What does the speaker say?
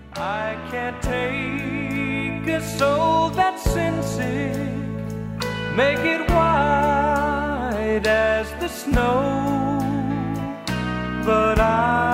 I can't take a soul that's sin sick, make it white as the snow, but I